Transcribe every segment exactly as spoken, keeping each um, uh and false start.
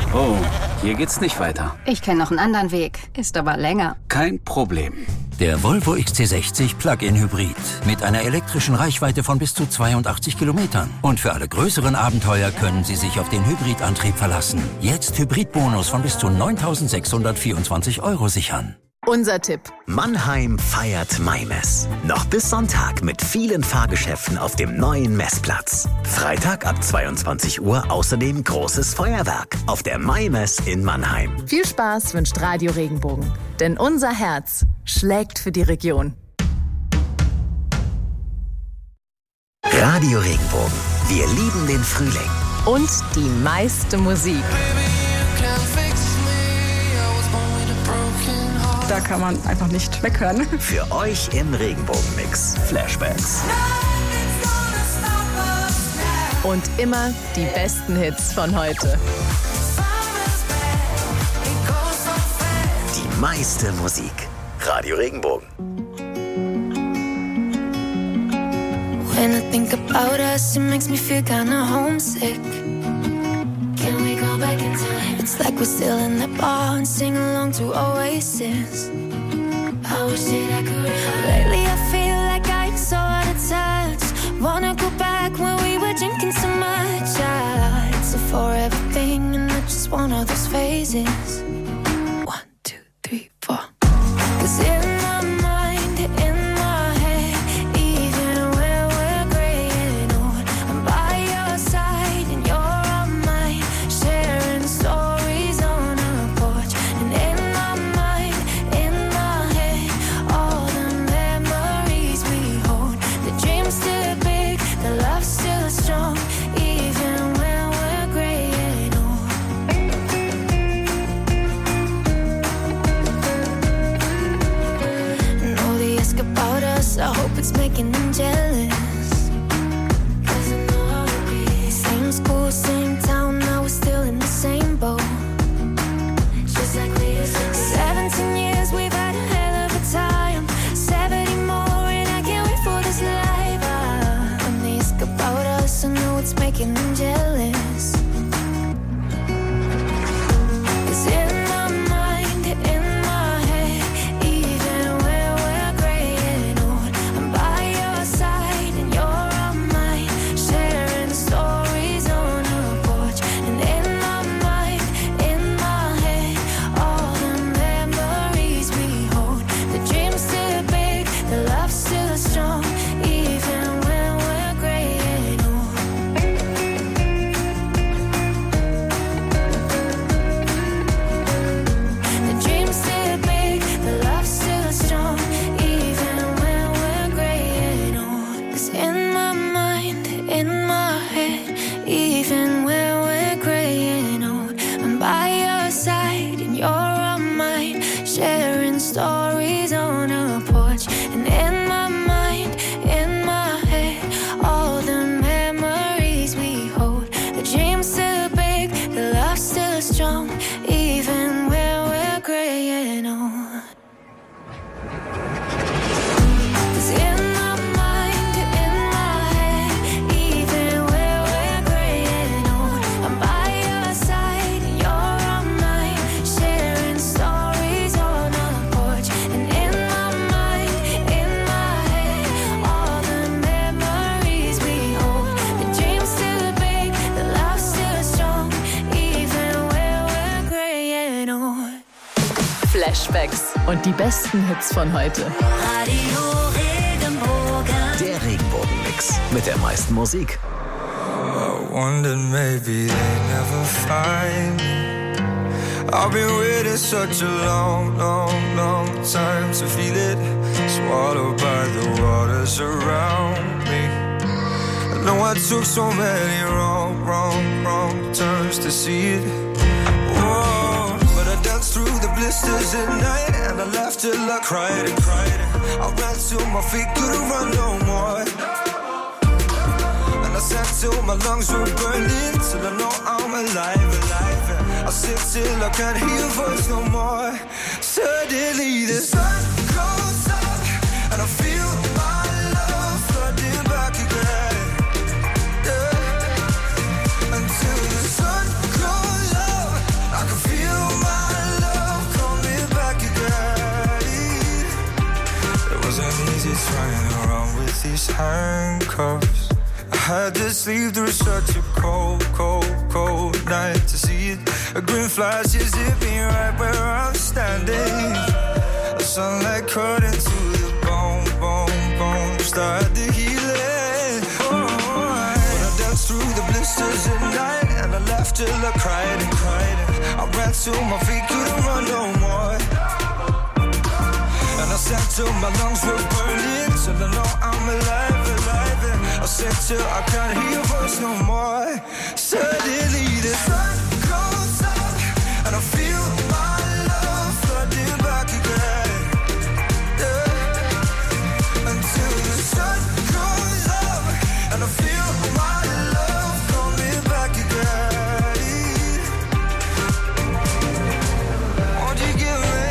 Oh, hier geht's nicht weiter. Ich kenne noch einen anderen Weg, ist aber länger. Kein Problem. Der Volvo X C sechzig Plug-in Hybrid mit einer elektrischen Reichweite von bis zu zweiundachtzig Kilometern. Und für alle größeren Abenteuer können Sie sich auf den Hybridantrieb verlassen. Jetzt Hybridbonus von bis zu neuntausendsechshundertvierundzwanzig Euro sichern. Unser Tipp. Mannheim feiert Maimess. Noch bis Sonntag mit vielen Fahrgeschäften auf dem neuen Messplatz. Freitag ab zweiundzwanzig Uhr außerdem großes Feuerwerk auf der Maimess in Mannheim. Viel Spaß wünscht Radio Regenbogen. Denn unser Herz schlägt für die Region. Radio Regenbogen. Wir lieben den Frühling. Und die meiste Musik. Da kann man einfach nicht weghören. Für euch im Regenbogenmix Flashbacks. Und immer die besten Hits von heute. Die meiste Musik. Radio Regenbogen. When I think about us, it makes me feel kinda homesick. Can we go back in time? It's like we're still in the bar and sing along to Oasis. I wish that I could. Lately I feel like I'm so out of touch. Wanna go back when we were drinking so much. Ah, it's a forever thing and not just one of those phases. One, two, three, four. 'Cause in my mind, in my head, even when we're graying old, I'm by your side and you're on mine, sharing stories on a porch. And in my mind, in my head, all the memories we hold. The dream's still big, the love's still strong, even when we're graying old. And all they ask about us, I hope it's making them jealous. 'Cause I know how it be. Same school, same town, now we're still in the same boat. Just like we used to be. Seventeen years, we've had a hell of a time. Seventy more, and I can't wait for this life. Ah, when they ask about us, I know it's making them jealous. 'Cause in my mind, in my head, even when we're graying old, I'm by your side and you're on mine, sharing stories on a porch. And in my mind, in my head, all the memories we hold. The dream's still big, the love's still strong, even when we're graying old. The dream's still big, the love's still strong, even when we're graying old. 'Cause in my mind, in my head, even when we're graying old, I'm by your side and you're on mine, sharing stories on a porch. And in my mind, in my head, all the memories we hold. The dream's still big, the love's still strong, even when we're graying old. 'Cause in my mind, in my head, even when we're graying old, I'm by your side and you're on mine, sharing stories on a porch. And in my mind, in my head, all the memories we hold. The dream's still big, the love's still strong, even when we're graying old. Flashbacks und die besten Hits von heute. Radio Regenbogen. Der Regenbogenmix mit der meisten Musik. I wondered maybe they never find me. I've been waiting such a long, long, long time to feel it. Swallowed by the waters around me. I know I took so many wrong, wrong, wrong turns to see it. Whoa, but I danced through the blisters at night, and I laughed till I cried and cried. I ran till my feet couldn't run no more. And I sat till my lungs were burning, till I know I'm alive, alive. I sit till I can't hear your voice no more. Suddenly the sun goes up, and I feel my love flooding back again. Yeah. Until the sun goes up, cuffs. I had to sleep through such a cold, cold, cold night to see it. A green flash is zipping right where I'm standing. The sunlight cut into the bone, bone, bone. Start the healing. Oh, when I danced through the blisters at night, and I laughed till I cried and cried. And I ran till my feet couldn't run no more. And I sat till my lungs were burning, till I know I'm alive, alive. And I said till I can't hear your voice no more. Suddenly the sun goes up, and I feel my love flooding back again. Yeah. Until the sun goes up, and I feel my love coming back again. Won't you give me?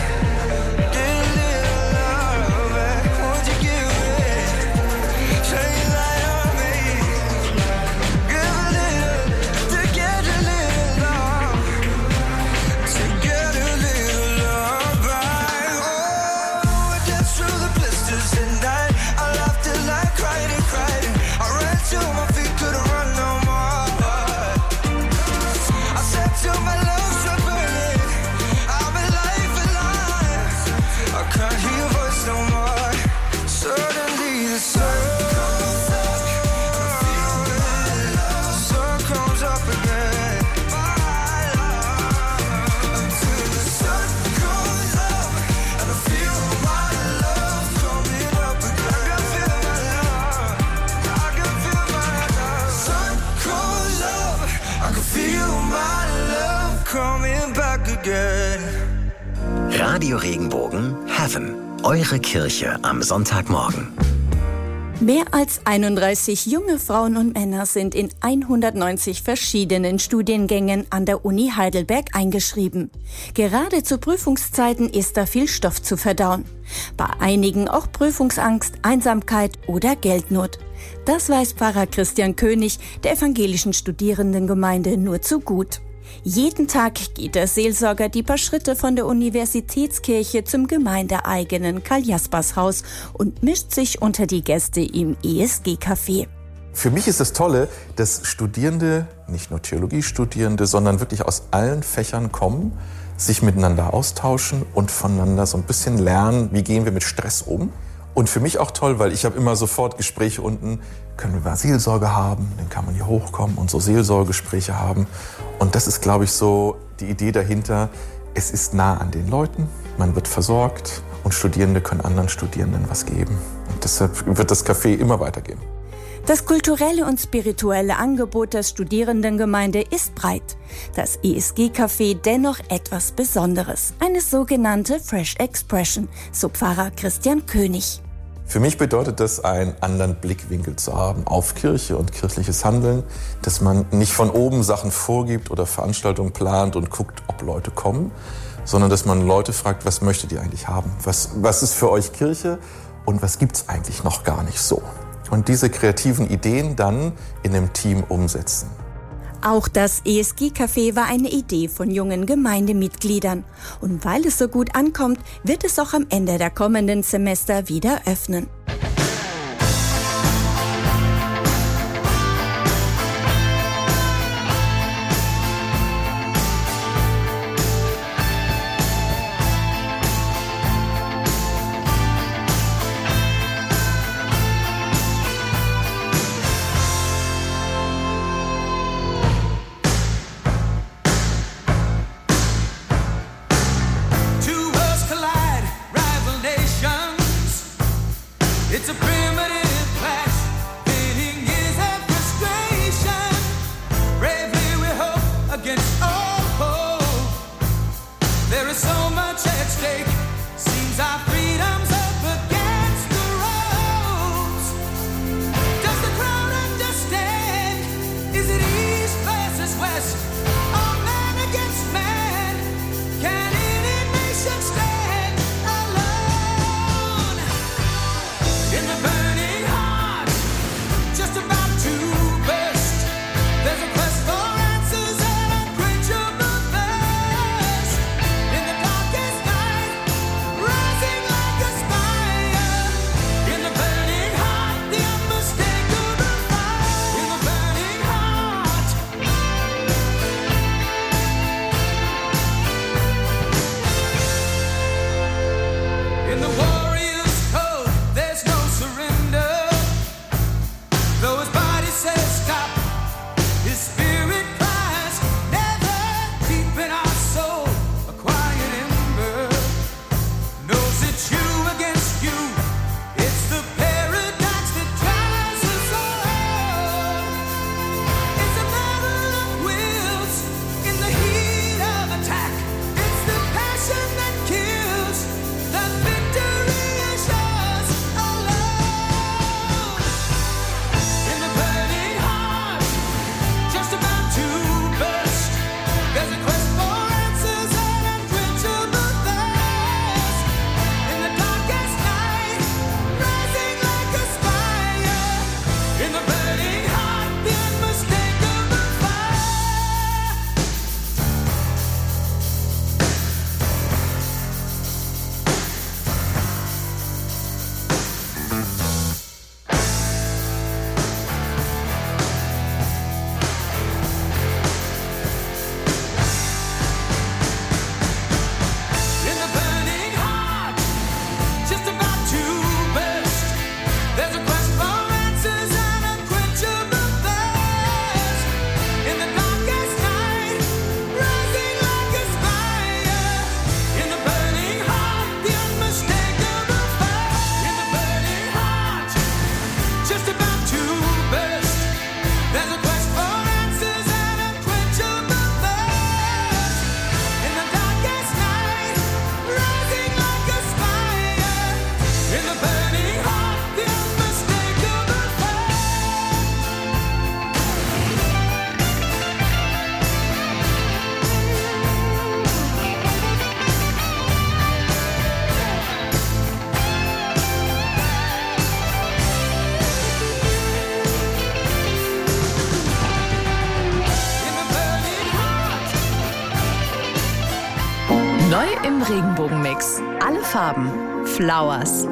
Radio Regenbogen Heaven, eure Kirche am Sonntagmorgen. Mehr als einunddreißig junge Frauen und Männer sind in hundertneunzig verschiedenen Studiengängen an der Uni Heidelberg eingeschrieben. Gerade zu Prüfungszeiten ist da viel Stoff zu verdauen. Bei einigen auch Prüfungsangst, Einsamkeit oder Geldnot. Das weiß Pfarrer Christian König der evangelischen Studierendengemeinde nur zu gut. Jeden Tag geht der Seelsorger die paar Schritte von der Universitätskirche zum gemeindeeigenen Karl-Jaspers-Haus und mischt sich unter die Gäste im E S G-Café. Für mich ist das Tolle, dass Studierende, nicht nur Theologiestudierende, sondern wirklich aus allen Fächern kommen, sich miteinander austauschen und voneinander so ein bisschen lernen, wie gehen wir mit Stress um. Und für mich auch toll, weil ich habe immer sofort Gespräche unten, können wir mal Seelsorge haben, dann kann man hier hochkommen und so Seelsorgegespräche haben. Und das ist, glaube ich, so die Idee dahinter, es ist nah an den Leuten, man wird versorgt und Studierende können anderen Studierenden was geben. Und deshalb wird das Café immer weitergehen. Das kulturelle und spirituelle Angebot der Studierendengemeinde ist breit. Das E S G-Café dennoch etwas Besonderes. Eine sogenannte Fresh Expression, so Pfarrer Christian König. Für mich bedeutet das, einen anderen Blickwinkel zu haben auf Kirche und kirchliches Handeln, dass man nicht von oben Sachen vorgibt oder Veranstaltungen plant und guckt, ob Leute kommen, sondern dass man Leute fragt, was möchtet ihr eigentlich haben? Was, was ist für euch Kirche und was gibt's eigentlich noch gar nicht so? Und diese kreativen Ideen dann in einem Team umsetzen. Auch das E S G-Café war eine Idee von jungen Gemeindemitgliedern. Und weil es so gut ankommt, wird es auch am Ende der kommenden Semester wieder öffnen. Neu im Regenbogenmix. Alle Farben. Flowers.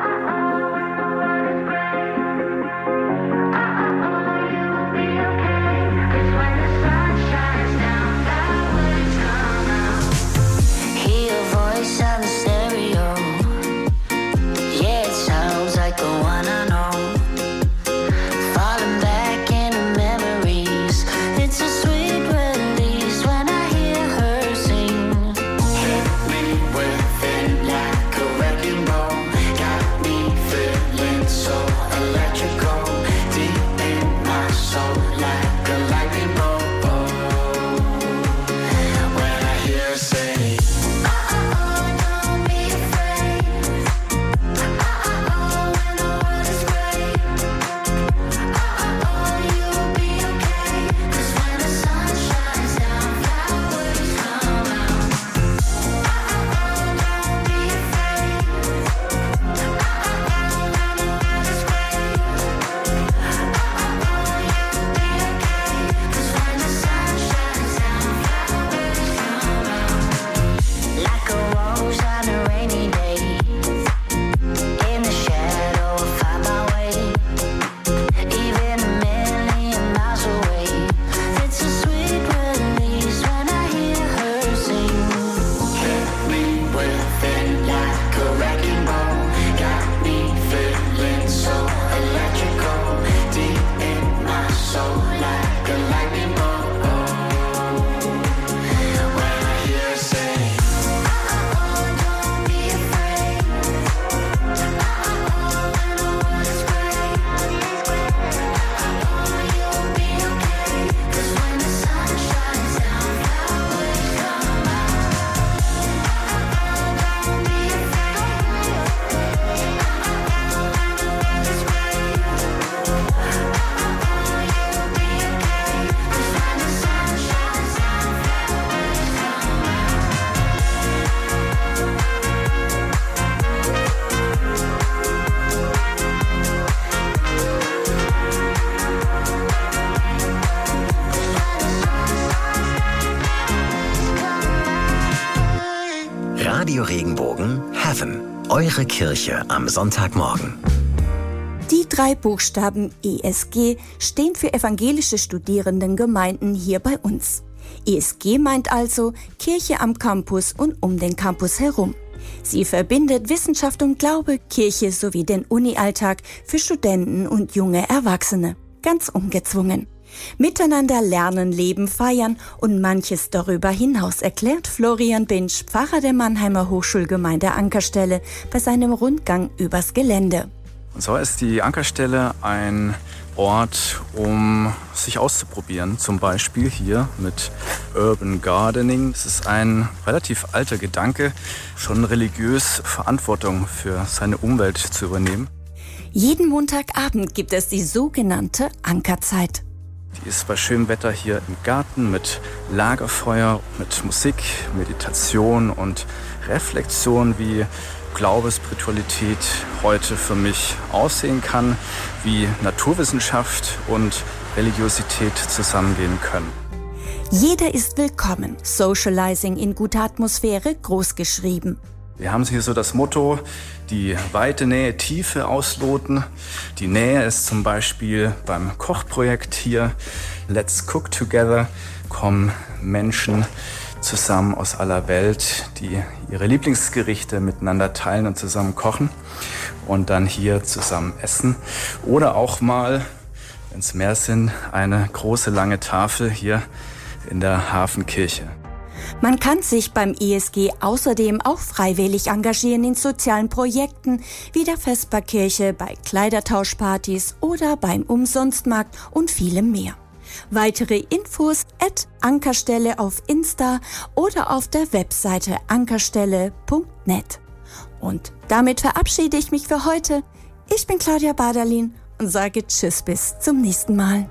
Radio Regenbogen Heaven, eure Kirche am Sonntagmorgen. Die drei Buchstaben E S G stehen für evangelische Studierendengemeinden hier bei uns. E S G meint also Kirche am Campus und um den Campus herum. Sie verbindet Wissenschaft und Glaube, Kirche sowie den Uni-Alltag für Studenten und junge Erwachsene. Ganz ungezwungen. Miteinander lernen, leben, feiern und manches darüber hinaus, erklärt Florian Binsch, Pfarrer der Mannheimer Hochschulgemeinde Ankerstelle, bei seinem Rundgang übers Gelände. Und zwar ist die Ankerstelle ein Ort, um sich auszuprobieren. Zum Beispiel hier mit Urban Gardening. Es ist ein relativ alter Gedanke, schon religiös Verantwortung für seine Umwelt zu übernehmen. Jeden Montagabend gibt es die sogenannte Ankerzeit. Die ist bei schönem Wetter hier im Garten mit Lagerfeuer, mit Musik, Meditation und Reflexion, wie Glaube, Spiritualität heute für mich aussehen kann, wie Naturwissenschaft und Religiosität zusammengehen können. Jeder ist willkommen. Socializing in guter Atmosphäre, großgeschrieben. Wir haben hier so das Motto, die Weite, Nähe, Tiefe ausloten. Die Nähe ist zum Beispiel beim Kochprojekt hier, Let's Cook Together, kommen Menschen zusammen aus aller Welt, die ihre Lieblingsgerichte miteinander teilen und zusammen kochen und dann hier zusammen essen. Oder auch mal, wenn es mehr sind, eine große, lange Tafel hier in der Hafenkirche. Man kann sich beim E S G außerdem auch freiwillig engagieren in sozialen Projekten wie der Vesperkirche, bei Kleidertauschpartys oder beim Umsonstmarkt und vielem mehr. Weitere Infos at Ankerstelle auf Insta oder auf der Webseite ankerstelle punkt net. Und damit verabschiede ich mich für heute. Ich bin Claudia Baderlin und sage Tschüss bis zum nächsten Mal.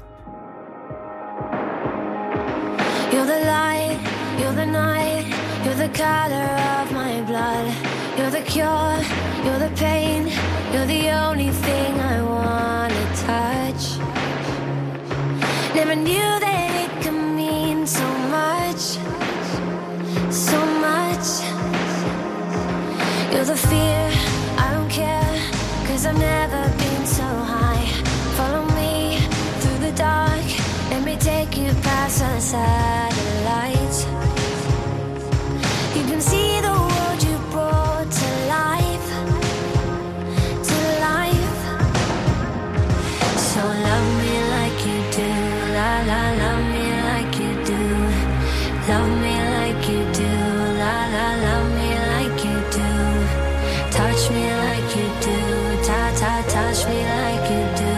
You're the light, you're the night, you're the color of my blood. You're the cure, you're the pain, you're the only thing I wanna touch. Never knew that it could mean so much, so much. Feel the fear, I don't care, cause I've never been so high. Follow me through the dark, let me take you past the satellites. You can see the world you brought to life, to life. So love me like you do, la la, love me like you do. Love me like you do, la la, love me like you do. Touch me like you do, ta ta, touch me like you do.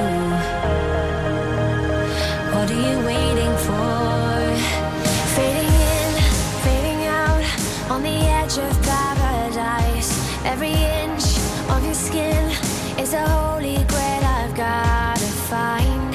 What are you waiting for? Fading in, fading out, on the edge of paradise. Every inch of your skin is a holy grail I've gotta find.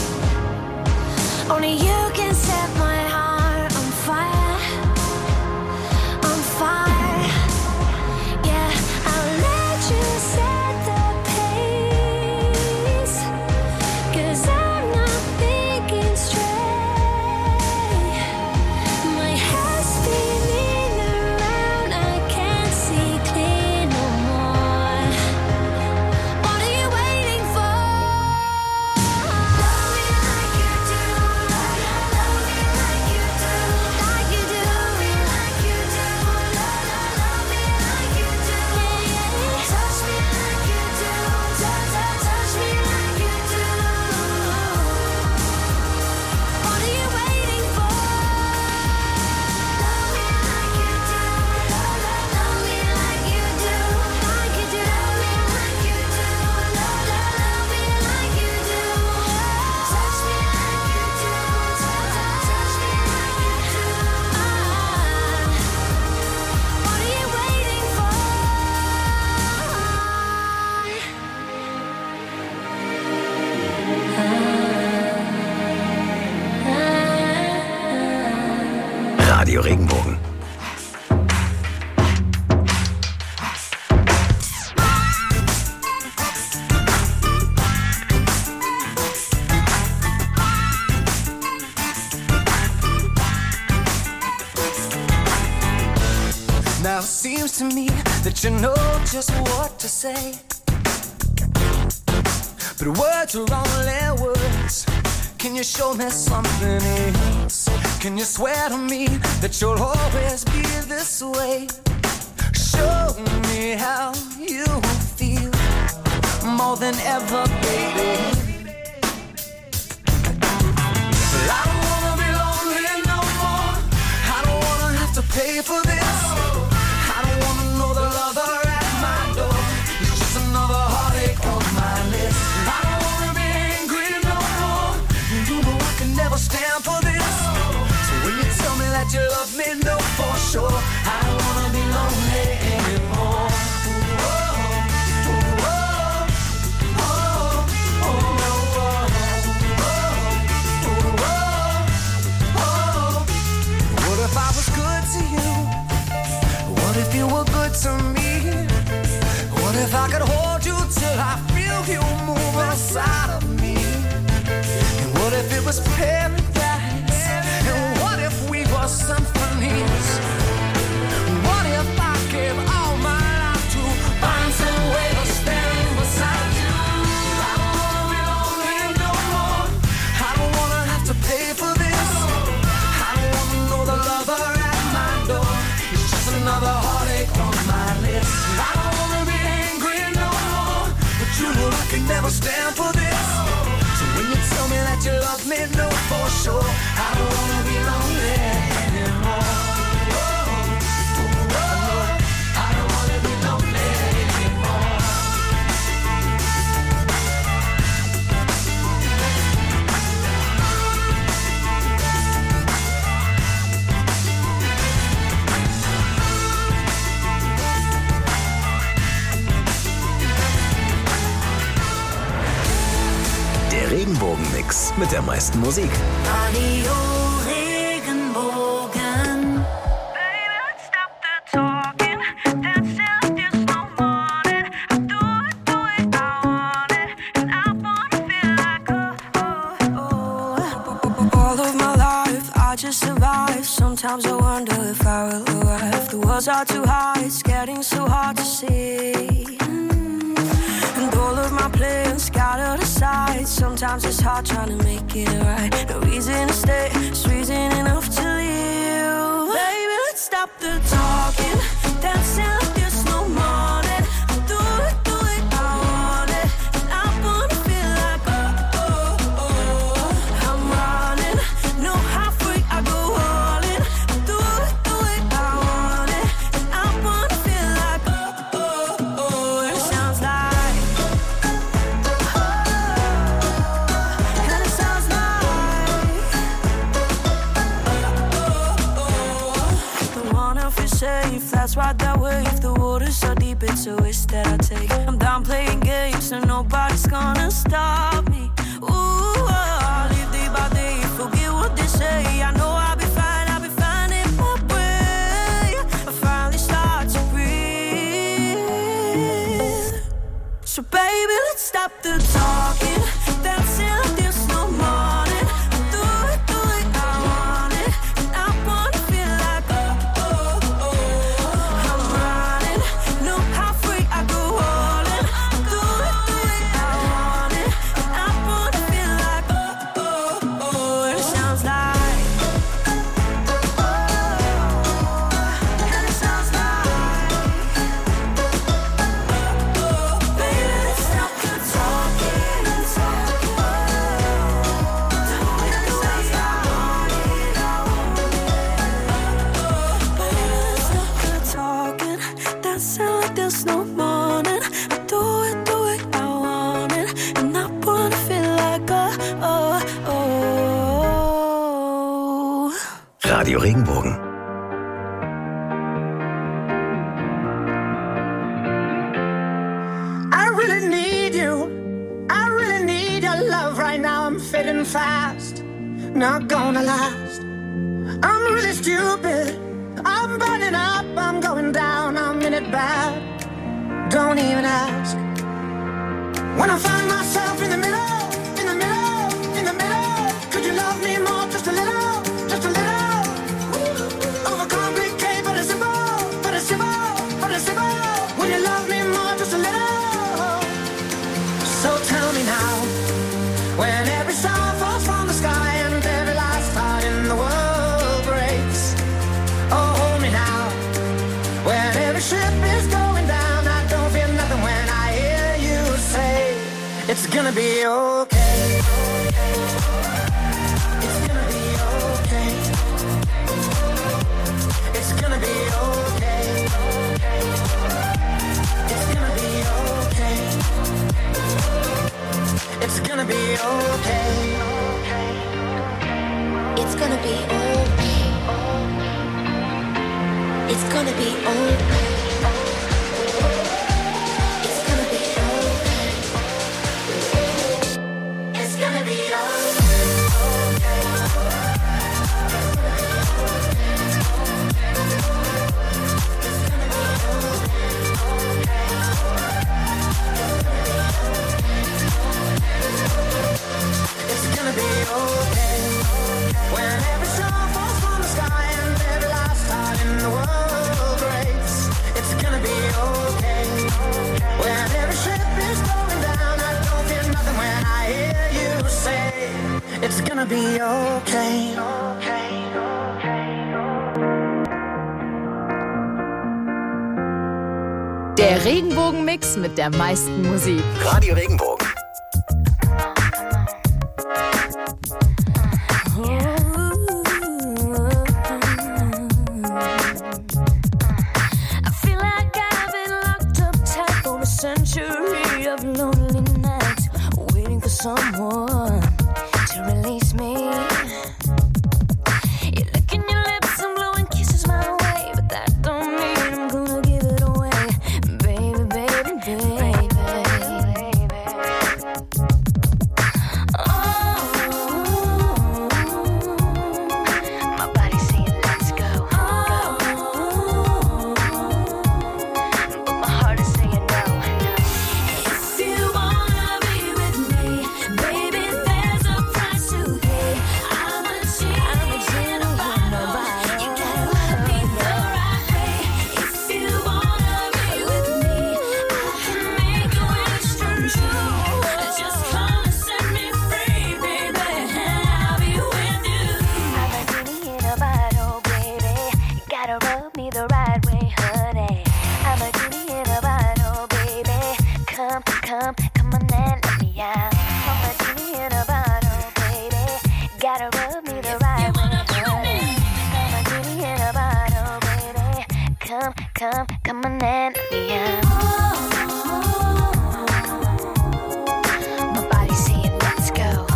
Only you can set my heart on fire, on fire. Yeah, I'll let you set the pace, cause I'm not thinking straight. My head's spinning around, I can't see clear no more. What are you waiting for? Love me like you do, love me like you do, like you do, like you do, love, love me like you do, touch me like you do, touch, touch, touch me like you do. What are you waiting for? Love me like you do, love, love me like you do, like you do, love me like you do, love, love me like you do, touch me like you do, touch, touch me like you do. What are you waiting for? Radio Regenbogen. Now it seems to me that you know just what to say, but words are only words. Can you show me something else? Can you swear to me that you'll always be this way? Show me how you feel more than ever, baby. I don't wanna be lonely no more. I don't wanna have to pay for this. I don't wanna know the lover at my door. It's just another heartache on my list. I don't wanna be angry no more. You know I can never stand for this. So when you tell me that you love me, know for sure I don't wanna be lonely anymore. Oh, oh, oh, oh, oh, no, oh, oh, oh, oh, oh. What if I was good to you? What if you were good to me? What if I could hold you till I feel you move inside of me? And what if it was paradise? And what if we were symphonies? What if I gave all my life to find some way to stand beside you? I don't wanna be lonely no more. I don't wanna have to pay for this. I don't wanna know the lover at my door. It's just another heartache on my list. I don't wanna be angry no more, but you know I can never stand for this. So when you tell me that you love me, know for sure I don't wanna be lonely anymore. Oh, oh, oh, I don't wanna be lonely anymore. Der Regenbogen-Mix mit der meisten Musik. Radio Regenbogen. All of my life I hard to survive. Sometimes I wonder if I will arrive. The walls are too high, it's getting so hard to see. And all of my plans scattered aside. Sometimes it's hard trying to make it right. No reason to stay, it's reason enough to leave. Baby, let's stop the talking, dancing like there's no morning. I'll do it, do it, I want it. And I wanna feel like oh, oh, oh. I'm running, know how free I go all in. I'll do it, do it, I want it. And I wanna feel like oh, oh, oh. And it sounds like oh, and it sounds like oh, oh, oh. Don't wanna feel safe, that's right that way. If the water's so deep, it's a risk that I take. I'm done playing games, so nobody's gonna stop me. Ooh, oh, I'll live day by day, forget what they say. I know I'll be fine, I'll be fine in my way. I finally start to breathe. So baby, let's stop the talking, dancing like there's no morning. Do it, do it, I want it. And I wanna feel like oh, oh, oh. I'm running, know how free I go all in. Do it, do it, I want it. And I wanna feel like oh, oh, oh. And it sounds like oh, and it sounds like oh, oh. Baby, let's stop the talking, the talking. Oh, and it sounds like I want it, I want it. Oh, baby, let's stop the talking, dancing like there's no morning. I do it, do it, I want it. And I wanna feel like oh, oh, oh. Radio Regenbogen. I really need you. I really need your love right now. I'm fading fast, not gonna last. I'm really stupid. I'm burning up, I'm going down, I'm in it bad. Don't even ask. When I find myself in the middle, in the middle, in the middle, could you love me more, just a little, just a little? Overcomplicate, but it's simple, but it's simple, but it's simple. Will you love me more, just a little? So tell me now, when every star falls from the sky and every last heart in the world breaks. Oh, hold me now, when every ship is going down. I don't feel nothing when I hear you say it's gonna be okay. It's gonna be okay. It's gonna be okay. It's gonna be okay. It's gonna be okay. It's gonna be okay. It's gonna be okay. It's gonna be okay. It's gonna be It's gonna be okay. When every star falls from the sky and every last heart in the world breaks. It's gonna be okay. When every ship is going down, I don't feel nothing when I hear you say it's gonna be okay. Der Regenbogen-Mix mit der meisten Musik. Radio Regenbogen. I feel like I've been locked up tight for a century of lonely nights, waiting for someone to release me. You're licking your lips and blowing kisses my way, but that don't mean I'm gonna give it away, baby, baby, baby. Baby Gotta rub me the right way, honey. I'm a genie in a bottle, baby. Come, come, come on and let me out. I'm a genie in a bottle, baby. Gotta rub me the right way, honey. I'm a genie in a bottle, baby. Come, come, come on and let me out. My body's saying let's go,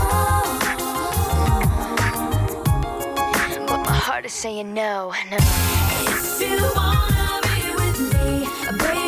but my heart is saying no, no. If you wanna be with me, baby.